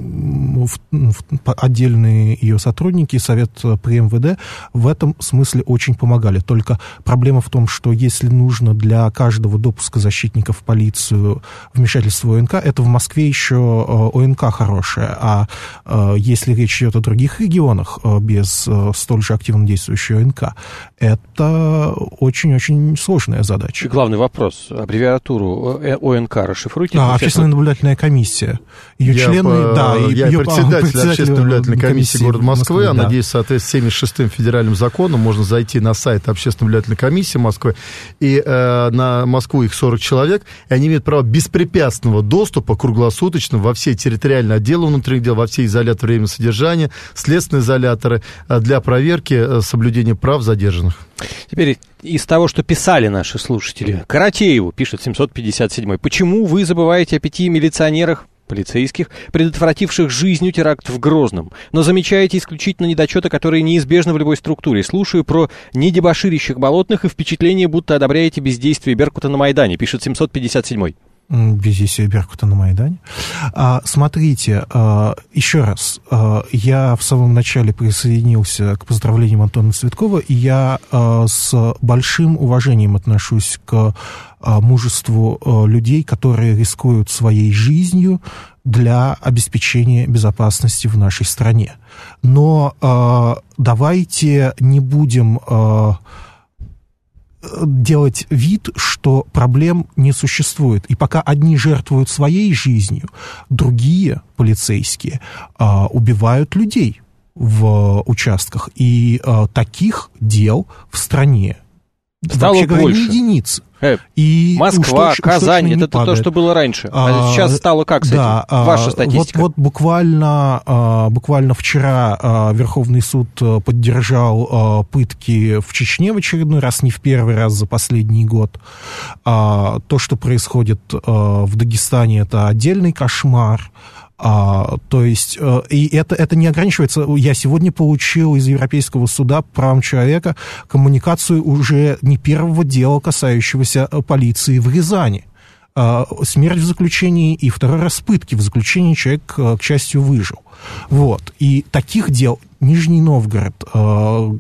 отдельные ее сотрудники, Совет при эм вэ дэ в этом смысле очень помогали. Только проблема в том, что если нужно для каждого допуска защитника в полицию вмешательство ОНК, это в Москве еще ОНК хорошая, а если речь идет о других регионах без столь же активно действующей ОНК, это очень-очень сложная задача. И главный вопрос. Аббревиатуру ОНК расшифруйте. А, общественная наблюдательная комиссия. Ее Я члены, по... да. И я ее председатель, председатель общественной наблюдательной комиссии, комиссии города Москвы, Москвы, а да. надеюсь, в соответствии с семьдесят шестым федеральным законом можно зайти на сайт общественной наблюдательной комиссии Москвы, и э, на Москву их сорок человек, и они имеют право беспрепятственного доступа круглосуточно во все территориальные отделы внутренних дел, во все изоляторы временного содержания, следственные изоляторы для проверки соблюдения прав задержанных. Теперь из того, что писали наши слушатели. Каратееву, пишет семьсот пятьдесят седьмой. Почему вы забываете о пяти милиционерах, полицейских, предотвративших жизнью теракт в Грозном, но замечаете исключительно недочеты, которые неизбежны в любой структуре? Слушаю про недебоширящих болотных и впечатление, будто одобряете бездействие Беркута на Майдане, пишет семьсот пятьдесят седьмой. Бездействие Беркута на Майдане. А, смотрите, а, еще раз, а, я в самом начале присоединился к поздравлениям Антона Цветкова, и я а, с большим уважением отношусь к а, мужеству а, людей, которые рискуют своей жизнью для обеспечения безопасности в нашей стране. Но а, давайте не будем... А, делать вид, что проблем не существует. И пока одни жертвуют своей жизнью, другие полицейские а, убивают людей в участках. И а, таких дел в стране стало вообще говоря, больше. Не единицы. Э, и Москва, уж, Казань, уж это то, что было раньше. А, а сейчас стало как с да, этим? Ваша статистика. Вот, вот буквально, буквально вчера Верховный суд поддержал пытки в Чечне в очередной раз, не в первый раз за последний год. То, что происходит в Дагестане, это отдельный кошмар. А, то есть, и это, это не ограничивается. Я сегодня получил из Европейского суда по правам человека коммуникацию уже не первого дела, касающегося полиции в Рязани. А, смерть в заключении и второй раз пытки в заключении человек, к счастью, выжил. Вот. И таких дел Нижний Новгород, а,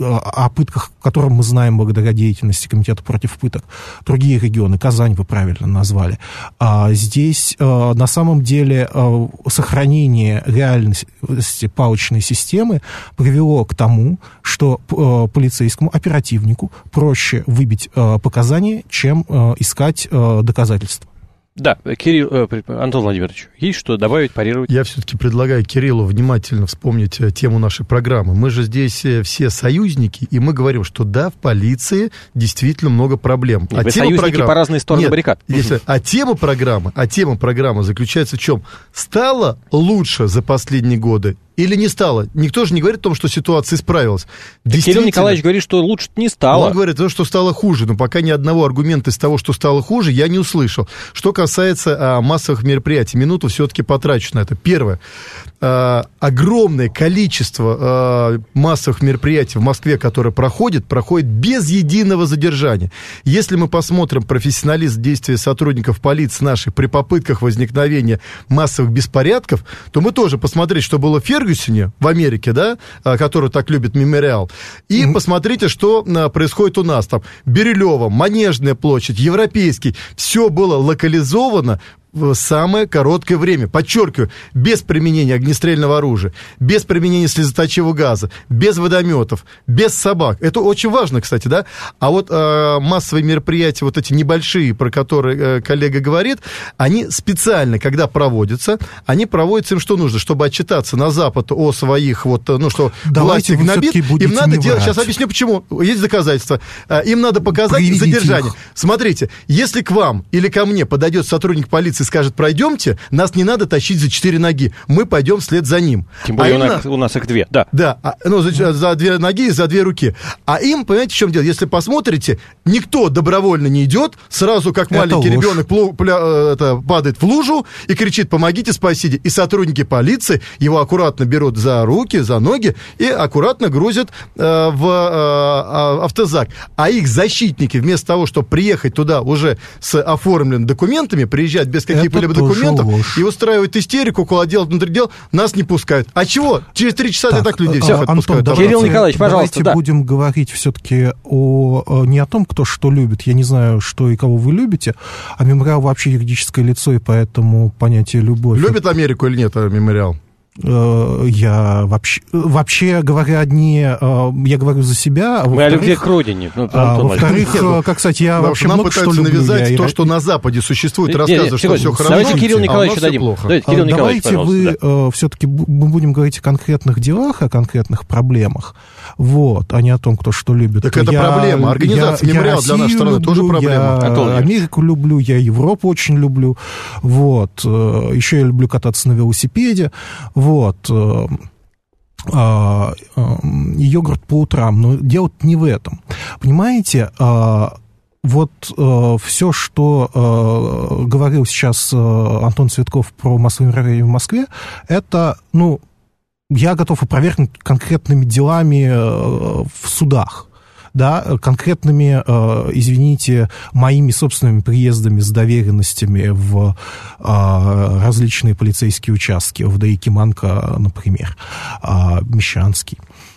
о пытках, о котором мы знаем благодаря деятельности Комитета против пыток, другие регионы, Казань вы правильно назвали, а здесь а, на самом деле а, сохранение реальности палочной системы привело к тому, что а, полицейскому оперативнику проще выбить а, показания, чем а, искать а, доказательства. Да, Кирилл, э, Антон Владимирович, есть что добавить, парировать? Я все-таки предлагаю Кириллу внимательно вспомнить тему нашей программы. Мы же здесь все союзники, и мы говорим, что да, в полиции действительно много проблем. Нет, а вы тема союзники программы... по разные стороны Нет, баррикад. Если... А тема программы, а тема программы заключается в чем? Стало лучше за последние годы или не стало? Никто же не говорит о том, что ситуация исправилась. Кирилл Николаевич говорит, что лучше не стало. Он говорит, что стало хуже, но пока ни одного аргумента из того, что стало хуже, я не услышал. Что касается а, массовых мероприятий, минуту все-таки потрачу на это. Первое. А, огромное количество а, массовых мероприятий в Москве, которые проходят, проходит без единого задержания. Если мы посмотрим профессионализм действия сотрудников полиции наших при попытках возникновения массовых беспорядков, то мы тоже посмотреть, что было в Фергюсоне в Америке, да, который так любит мемориал, и mm-hmm. посмотрите, что а, происходит у нас там. Бирюлево, Манежная площадь, Европейский, все было локализовано в самое короткое время. Подчеркиваю, без применения огнестрельного оружия, без применения слезоточивого газа, без водометов, без собак. Это очень важно, кстати, да? А вот э, массовые мероприятия, вот эти небольшие, про которые э, коллега говорит, они специально, когда проводятся, они проводятся им что нужно, чтобы отчитаться на Запад о своих, вот, ну, что власти гнобит. Им надо делать, сейчас объясню почему, есть доказательства. Им надо показать Приведите задержание. Их. Смотрите, если к вам или ко мне подойдет сотрудник полиции и скажет, пройдемте, нас не надо тащить за четыре ноги, мы пойдем вслед за ним. Тем более а у, нас, у нас их две, да. Да, ну, за, за две ноги и за две руки. А им, понимаете, в чем дело? Если посмотрите, никто добровольно не идет, сразу как маленький это ребенок плу, пля, это, падает в лужу и кричит, помогите, спасите. И сотрудники полиции его аккуратно берут за руки, за ноги и аккуратно грузят э, в э, автозак. А их защитники, вместо того, чтобы приехать туда уже с оформленными документами, приезжать без каких-либо документов ложь. И устраивают истерику, около дела, внутри дел, нас не пускают. А чего? Через три часа так, так людей всех Антон, отпускают. Давайте, Кирилл Николаевич, пожалуйста. Давайте да. будем говорить все-таки о, не о том, кто что любит. Я не знаю, что и кого вы любите. А Мемориал вообще юридическое лицо, и поэтому понятие любовь. Любит Америку или нет Мемориал? Я вообще, вообще говоря, не я говорю за себя. А мы о любви к родине. Ну, а, во-вторых, как, кстати, я вообще нам много пытаются что люблю. навязать я... то, что на Западе существует, не, рассказывают, не, что все хорошо. Давайте Кириллу Николаевичу а дадим. Давайте, Кирилл Николаевич, Давайте вы да. все-таки мы будем говорить о конкретных делах, о конкретных проблемах, вот, а не о том, кто что любит. Так это я, проблема. Организация я, Мемориал я для нашей страны люблю, тоже проблема. Я Америку люблю, я Европу очень люблю. Вот. Еще я люблю кататься на велосипеде. Вот. Йогурт по утрам. Но дело не в этом. Понимаете, вот э, все, что э, говорил сейчас э, Антон Цветков про массовые мероприятия в Москве, это, ну, я готов опровергнуть конкретными делами э, в судах. Да, конкретными, э, извините, моими собственными приездами с доверенностями в э, различные полицейские участки, в Якиманка, например, э, Мещанский.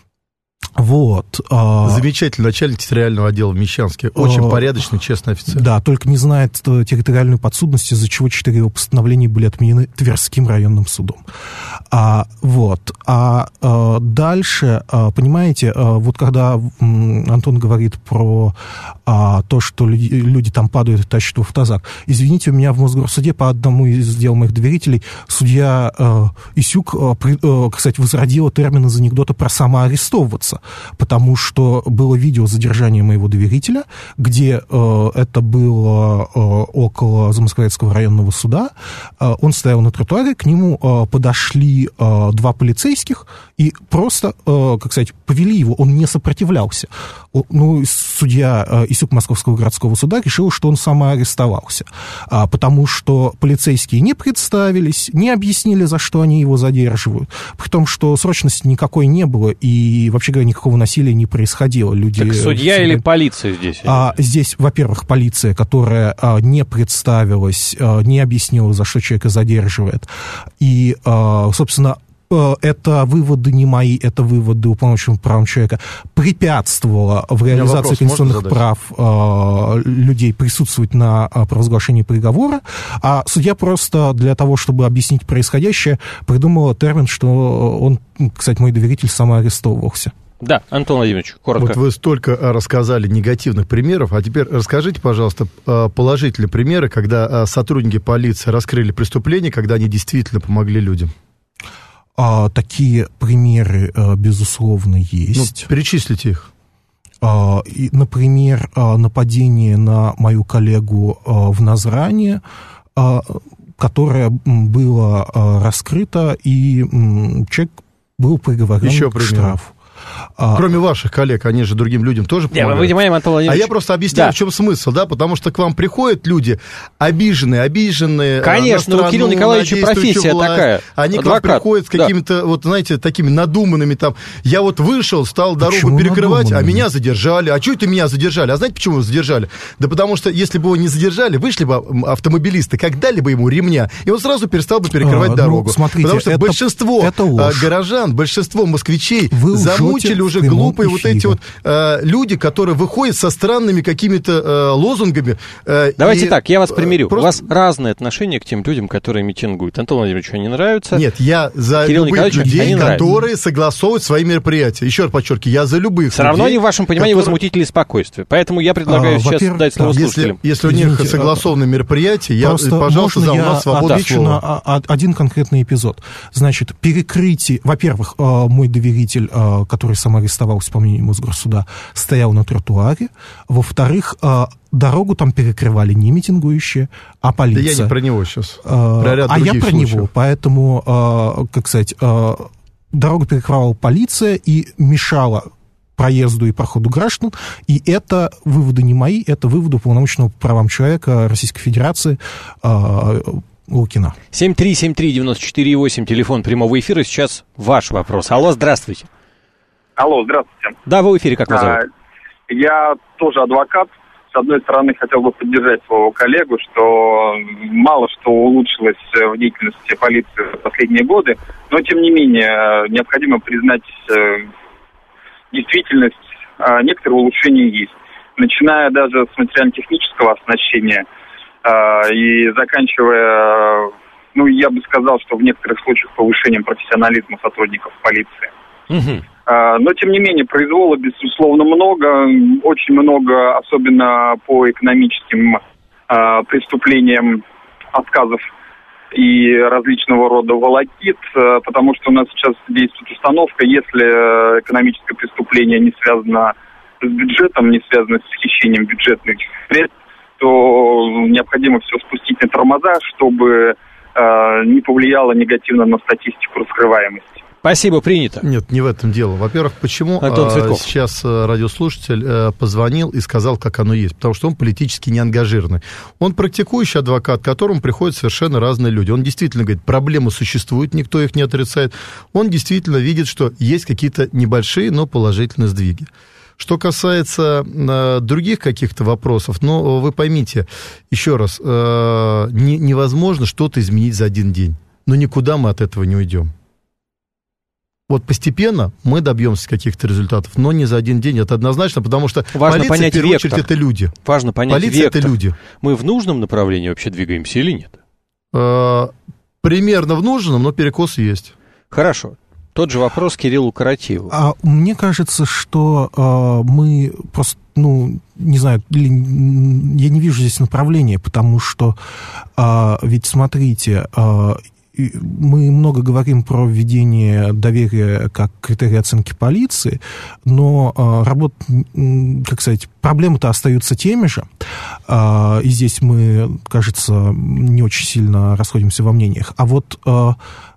Вот. Замечательный начальник территориального отдела в Мещанске. Очень порядочный, честный офицер. Да, только не знает территориальную подсудность, из-за чего четыре его постановления были отменены Тверским районным судом. А, вот. А, а дальше, а, понимаете, а, вот когда м, Антон говорит про а, то, что люди, люди там падают и тащат в автозак, извините, у меня в Мосгорсуде по одному из дел моих доверителей судья а, Исюк, а, при, а, кстати, возродила термин из анекдота про самоарестовываться. Потому что было видео задержания моего доверителя, где э, это было э, около Замоскворецкого районного суда. Э, он стоял на тротуаре, к нему э, подошли э, два полицейских и просто, э, как сказать, повели его, он не сопротивлялся. Ну, судья э, Исюк Московского городского суда решил, что он самоарестовался, э, потому что полицейские не представились, не объяснили, за что они его задерживают, при том, что срочности никакой не было, и, вообще говоря, никакого насилия не происходило. Люди, так судья или полиция здесь? А, здесь, во-первых, полиция, которая а, не представилась, а, не объяснила, за что человека задерживает. И, а, собственно, это выводы не мои, это выводы уполномоченного правам человека, препятствовало в реализации конституционных прав э, людей присутствовать на э, провозглашении приговора, а судья просто для того, чтобы объяснить происходящее, придумал термин, что он, кстати, мой доверитель самоарестовывался. Да, Антон Владимирович, коротко. Вот вы столько рассказали негативных примеров, а теперь расскажите, пожалуйста, положительные примеры, когда сотрудники полиции раскрыли преступление, когда они действительно помогли людям. А, такие примеры, безусловно, есть. Ну, перечислите их. А, и, например, нападение на мою коллегу в Назране, которое было раскрыто, и человек был приговорен Еще к штрафу. Кроме ваших коллег, они же другим людям тоже помогают. Мы понимаем, Антон Владимирович. А я просто объясняю, да. в чем смысл, да, потому что к вам приходят люди обиженные, обиженные. Конечно, у Кирилла Николаевича профессия власть. Такая. Они адвокат. К вам приходят с какими-то, да. вот, знаете, такими надуманными там. Я вот вышел, стал дорогу почему перекрывать, надуманными? А меня задержали. А что это меня задержали? А знаете, почему его задержали? Да потому что, если бы его не задержали, вышли бы автомобилисты, как дали бы ему ремня, и он сразу перестал бы перекрывать а, дорогу. Ну, смотрите, потому что это, большинство это горожан, большинство москвичей Вы замучили уже глупые эфире. Вот эти вот э, люди, которые выходят со странными какими-то э, лозунгами. Э, Давайте и, так, я вас примирю. Просто... У вас разное отношение к тем людям, которые митингуют. Антон Владимирович, они нравятся? Нет, я за Кирилл любых людей, которые нравятся. согласовывают свои мероприятия. Еще раз подчеркиваю, я за любых Все людей, равно они в вашем понимании которые... возмутители спокойствия. Поэтому я предлагаю а, сейчас дать слово если, слушателям. Если у них Извините, согласованные мероприятия, я, пожалуйста, за у нас свобода отвечу слова. на один конкретный эпизод. Значит, перекрытие... Во-первых, мой доверитель, который самоарестовался, по мнению Мосгорсуда, стоял на тротуаре. Во-вторых, дорогу там перекрывали не митингующие, а полиция. Да я не про него сейчас. Про ряд а я про случаев. него. Поэтому, как сказать, дорогу перекрывала полиция и мешала проезду и проходу граждан, и это выводы не мои, это выводы уполномоченного по правам человека Российской Федерации э, Лукина. семь три семь три девять четыре восемь, телефон прямого эфира, сейчас ваш вопрос. Алло, здравствуйте. Алло, здравствуйте. Да, вы в эфире, как вас зовут? А, я тоже адвокат. С одной стороны, хотел бы поддержать своего коллегу, что мало что улучшилось в деятельности полиции в последние годы, но, тем не менее, необходимо признать действительность, некоторые улучшения есть. Начиная даже с материально-технического оснащения и заканчивая, ну, я бы сказал, что в некоторых случаях повышением профессионализма сотрудников полиции. Угу. Но, тем не менее, произвола, безусловно, много, очень много, особенно по экономическим преступлениям, отказов и различного рода волокит, потому что у нас сейчас действует установка, если экономическое преступление не связано с бюджетом, не связано с хищением бюджетных средств, то необходимо все спустить на тормоза, чтобы не повлияло негативно на статистику раскрываемости. Спасибо, принято. Нет, не в этом дело. Во-первых, почему а, сейчас радиослушатель а, позвонил и сказал, как оно есть? Потому что он политически не ангажированный. Он практикующий адвокат, к которому приходят совершенно разные люди. Он действительно говорит, проблемы существуют, никто их не отрицает. Он действительно видит, что есть какие-то небольшие, но положительные сдвиги. Что касается э, других каких-то вопросов, ну, вы поймите, еще раз, э, не, невозможно что-то изменить за один день. Но никуда мы от этого не уйдем. Вот постепенно мы добьемся каких-то результатов, но не за один день, это однозначно, потому что важно полиция, понять в первую вектор. очередь, это люди. Важно понять полиция вектор. Это люди. Мы в нужном направлении вообще двигаемся или нет? Э, примерно в нужном, но перекос есть. Хорошо. Тот же вопрос Кириллу Каратьеву. А мне кажется, что э, мы просто, ну, не знаю, я не вижу здесь направления, потому что э, ведь смотрите, э, мы много говорим про введение доверия как критерий оценки полиции, но э, работ, как сказать, проблемы-то остаются теми же. Э, и здесь мы, кажется, не очень сильно расходимся во мнениях. А вот, э,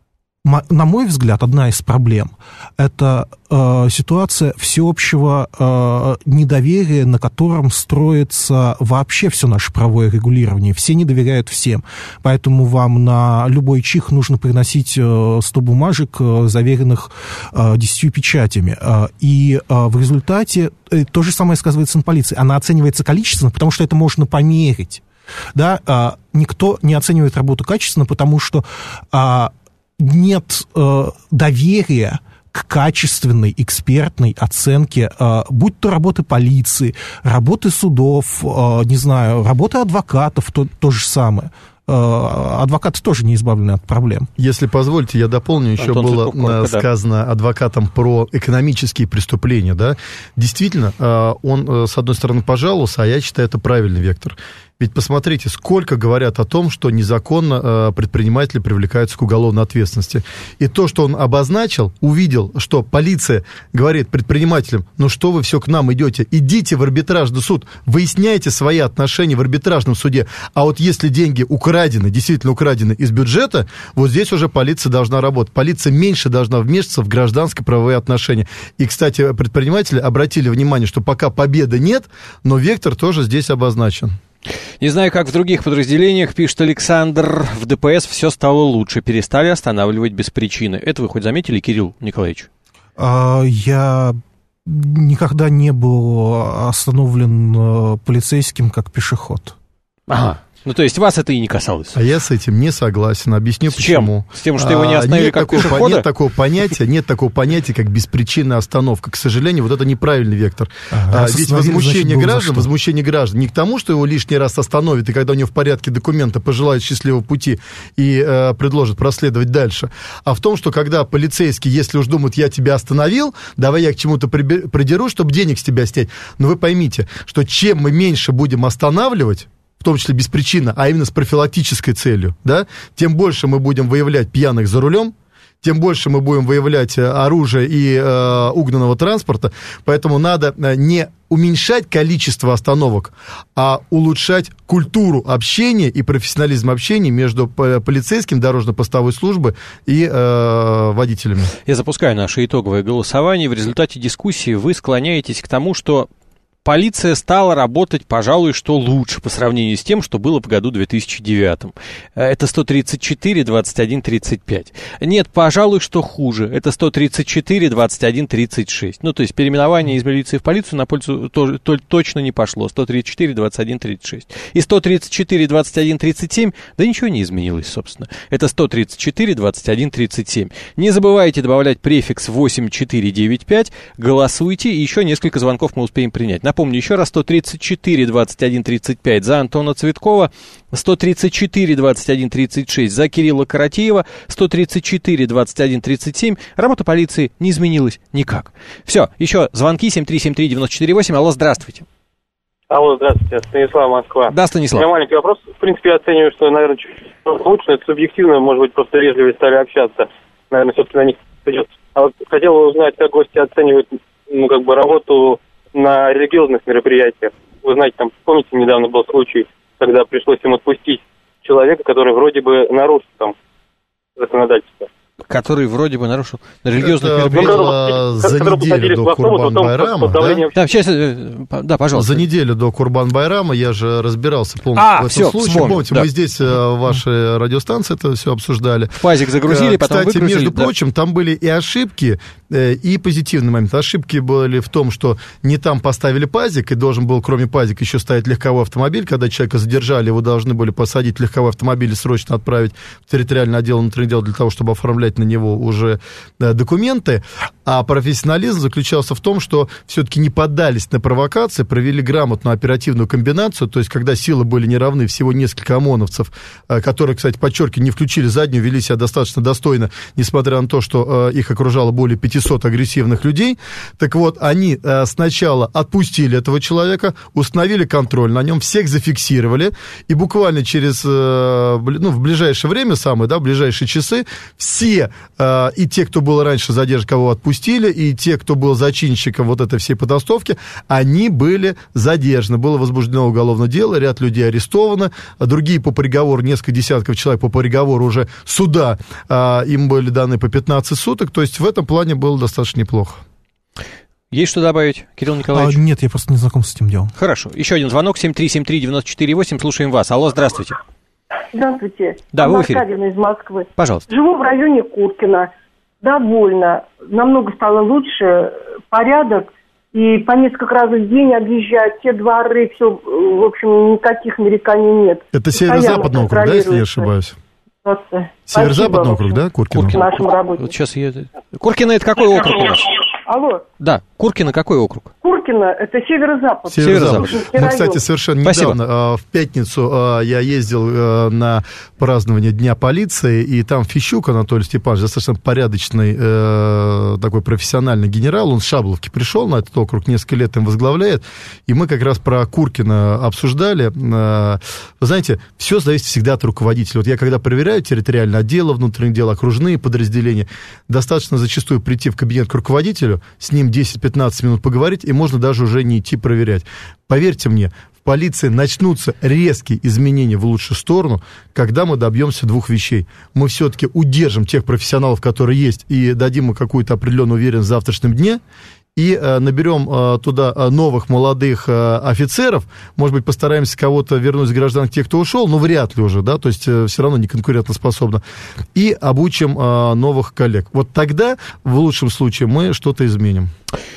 на мой взгляд, одна из проблем – это э, ситуация всеобщего э, недоверия, на котором строится вообще все наше правовое регулирование. Все не доверяют всем. Поэтому вам на любой чих нужно приносить э, сто бумажек, э, заверенных э, десятью печатями. Э, и э, в результате э, то же самое сказывается на полиции. Она оценивается количественно, потому что это можно померить. Да? Э, никто не оценивает работу качественно, потому что э, нет э, доверия к качественной экспертной оценке, э, будь то работы полиции, работы судов, э, не знаю, работы адвокатов, то, то же самое. Адвокаты тоже не избавлены от проблем. Если позволите, я дополню, еще Антон было Цветков, сказано да. адвокатом про экономические преступления, да, действительно, он, с одной стороны, пожаловался, а я считаю, это правильный вектор. Ведь посмотрите, сколько говорят о том, что незаконно предприниматели привлекаются к уголовной ответственности. И то, что он обозначил, увидел, что полиция говорит предпринимателям, ну что вы все к нам идете, идите в арбитражный суд, выясняйте свои отношения в арбитражном суде. А вот если деньги украдены, действительно украдены из бюджета, вот здесь уже полиция должна работать. Полиция меньше должна вмешиваться в гражданско правовые отношения. И, кстати, предприниматели обратили внимание, что пока победы нет, но вектор тоже здесь обозначен. Не знаю, как в других подразделениях, пишет Александр, в ДПС все стало лучше, перестали останавливать без причины. Это вы хоть заметили, Кирилл Николаевич? А, я никогда не был остановлен полицейским как пешеход. Ага. Ну, то есть вас это и не касалось? А я с этим не согласен. Объясню, с почему. Чем? С тем, что его не остановили а, нет как такого, пешехода? Нет такого понятия, нет такого понятия, как беспричинная остановка. К сожалению, вот это неправильный вектор. А, а, ведь возмущение значит, граждан, возмущение граждан не к тому, что его лишний раз остановят, и когда у него в порядке документа пожелают счастливого пути и э, предложат проследовать дальше, а в том, что когда полицейский, если уж думает, я тебя остановил, давай я к чему-то придеру, чтобы денег с тебя снять. Но вы поймите, что чем мы меньше будем останавливать, в том числе без причины, а именно с профилактической целью, да, тем больше мы будем выявлять пьяных за рулем, тем больше мы будем выявлять оружие и э, угнанного транспорта. Поэтому надо не уменьшать количество остановок, а улучшать культуру общения и профессионализм общения между полицейским, дорожно-постовой службой и э, водителями. Я запускаю наше итоговое голосование. В результате дискуссии вы склоняетесь к тому, что полиция стала работать, пожалуй, что лучше по сравнению с тем, что было в году две тысячи девятом. Это сто тридцать четыре, двадцать один, тридцать пять. Нет, пожалуй, что хуже. Это сто тридцать четыре, двадцать один, тридцать шесть. Ну, то есть переименование из милиции в полицию на пользу то, то, точно не пошло. сто тридцать четыре, двадцать один, тридцать шесть. И сто тридцать четыре, двадцать один, тридцать семь, да ничего не изменилось, собственно. Это сто тридцать четыре, двадцать один, тридцать семь. Не забывайте добавлять префикс восемь четыре девять пять. Голосуйте, и еще несколько звонков мы успеем принять. Напомню еще раз, сто тридцать четыре, двадцать один, тридцать пять за Антона Цветкова, сто тридцать четыре, двадцать один, тридцать шесть за Кирилла Каратеева, сто тридцать четыре, двадцать один, тридцать семь. Работа полиции не изменилась никак. Все, еще звонки семь три семь три девять четыре восемь. Алло, здравствуйте. Алло, здравствуйте, Станислав, Москва. Да, Станислав. У меня маленький вопрос. В принципе, я оцениваю, что, наверное, чуть лучше, это субъективно, может быть, просто вежливее стали общаться. Наверное, все-таки на них придется. А вот хотел бы узнать, как гости оценивают, ну, как бы, работу на религиозных мероприятиях. Вы знаете, там, помните, недавно был случай, когда пришлось им отпустить человека, который вроде бы нарушил там законодательство. Который вроде бы нарушил на религиозных это мероприятиях. было за неделю до Курбан-Байрама, да? Да, сейчас, да, пожалуйста. За неделю до Курбан-Байрама я же разбирался полностью а, в этом все, случае. вспомнил, Помните, да. мы здесь в вашей радиостанции это все обсуждали. В пазик загрузили, потом Кстати, выгрузили. между да. прочим, там были и ошибки, и позитивный момент. Ошибки были в том, что не там поставили пазик, и должен был, кроме пазика, еще стоять легковой автомобиль. Когда человека задержали, его должны были посадить в легковой автомобиль и срочно отправить в территориальный отдел внутренних дел для того, чтобы оформлять на него уже документы. А профессионализм заключался в том, что все-таки не поддались на провокации, провели грамотную оперативную комбинацию, то есть когда силы были не равны, всего несколько ОМОНовцев, которые, кстати, подчеркиваю, не включили заднюю, вели себя достаточно достойно, несмотря на то, что их окружало более пятисот агрессивных людей. Так вот, они сначала отпустили этого человека, установили контроль на нем, всех зафиксировали, и буквально через, ну, в ближайшее время, самое, да, в ближайшие часы, все, и те, кто был раньше задержан, кого отпустили, и те, кто был зачинщиком вот этой всей потасовки, они были задержаны. Было возбуждено уголовное дело, ряд людей арестовано, другие по приговору, несколько десятков человек по приговору уже суда, им были даны по пятнадцать суток, то есть в этом плане было достаточно неплохо. Есть что добавить, Кирилл Николаевич? А, нет, я просто не знаком с этим делом. Хорошо. Еще один звонок, семь три семь три девять четыре восемь, слушаем вас. Алло, здравствуйте. Здравствуйте. Да, вы в эфире. Аркадьевна из Москвы. Пожалуйста. Живу в районе Куркина. Довольно. Намного стало лучше. Порядок. И по несколько раз в день объезжают все дворы. Все, в общем, никаких нареканий нет. Это северо-западный округ, да, если не ошибаюсь? Северо-западный округ, да, Куркино? Куркино. Нашим работе. Вот сейчас я... Куркино, это какой округ у вас? Алло. Да, Куркино какой округ? Куркино – это северо-запад. Северо-запад. Северо-запад. Мы, кстати, совершенно Спасибо. недавно, в пятницу, я ездил на празднование Дня полиции, и там Фищук Анатолий Степанович, достаточно порядочный, такой профессиональный генерал, он с Шабловки пришел на этот округ, несколько лет им возглавляет, и мы как раз про Куркино обсуждали. Вы знаете, все зависит всегда от руководителя. Вот я когда проверяю территориальное отдел, внутренних дел, окружные подразделения, достаточно зачастую прийти в кабинет к руководителю, с ним десять-пятнадцать минут поговорить, и можно даже уже не идти проверять. Поверьте мне, в полиции начнутся резкие изменения в лучшую сторону, когда мы добьемся двух вещей. Мы все-таки удержим тех профессионалов, которые есть, и дадим им какую-то определенную уверенность в завтрашнем дне, и э, наберем э, туда новых молодых э, офицеров, может быть, постараемся кого-то вернуть с граждан, тех, кто ушел, но вряд ли уже, да, то есть э, все равно не конкурентоспособно, и обучим э, новых коллег. Вот тогда, в лучшем случае, мы что-то изменим.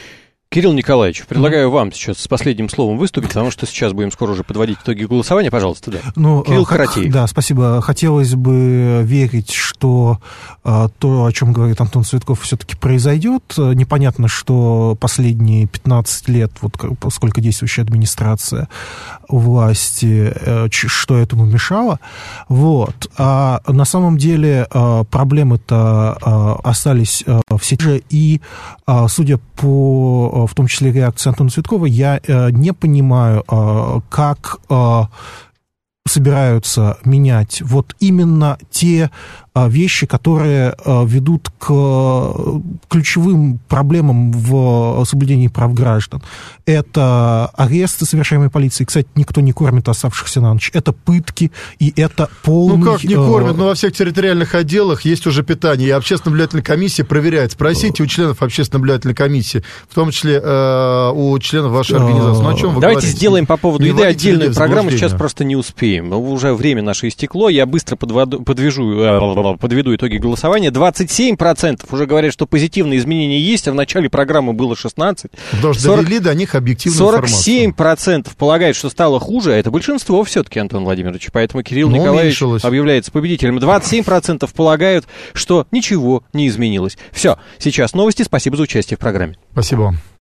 Кирилл Николаевич, предлагаю mm-hmm. вам сейчас с последним словом выступить, потому что сейчас будем скоро уже подводить итоги голосования. Пожалуйста, да. Ну, Кирилл х- Каратеев. Да, спасибо. Хотелось бы верить, что а, то, о чем говорит Антон Цветков, все-таки произойдет. Непонятно, что последние пятнадцать лет, вот сколько действующая администрация у власти, что этому мешало. Вот. А на самом деле проблемы-то остались все те же, и, судя по, в том числе, реакции Антона Цветкова, я не понимаю, как собираются менять вот именно те вещи, которые ведут к ключевым проблемам в соблюдении прав граждан. Это аресты, совершаемые полицией. Кстати, никто не кормит оставшихся на ночь. Это пытки, и это полный... Ну, как не кормят? Но во всех территориальных отделах есть уже питание. И общественная наблюдательная комиссия проверяет. Спросите у членов общественной наблюдательной комиссии, в том числе э, у членов вашей организации. Ну, о чем вы Давайте говорите? сделаем по поводу Не еды отдельную программу. Сейчас заблуждения. просто не успеем. Уже время наше истекло. Я быстро подводу, подвяжу... подведу итоги голосования. двадцать семь процентов уже говорят, что позитивные изменения есть, а в начале программы было шестнадцать процентов. Потому что довели до них объективную сорок информацию. сорок семь процентов полагают, что стало хуже, а это большинство все-таки, Антон Владимирович. Поэтому Кирилл Но Николаевич уменьшилось. объявляется победителем. двадцать семь процентов полагают, что ничего не изменилось. Все, сейчас новости. Спасибо за участие в программе. Спасибо вам.